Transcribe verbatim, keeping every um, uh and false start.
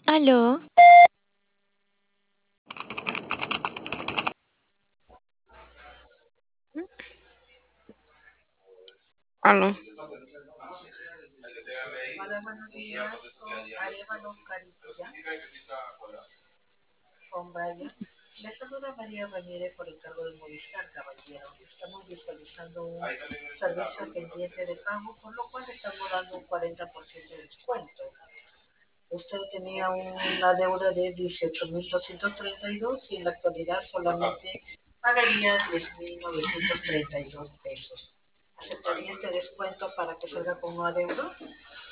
Aló, Aló. Hola, buenos días. Con Arevalo Carilla, con Brian. Le saluda María Ramírez por encargo de Movistar, caballero. Estamos visualizando un servicio pendiente de pago, por lo cual estamos dando un cuarenta por ciento de descuento. Usted tenía una deuda de dieciocho mil doscientos treinta y dos y en la actualidad solamente pagaría diez mil novecientos treinta y dos pesos. ¿Aceptaría este descuento para que salga con un adeudo?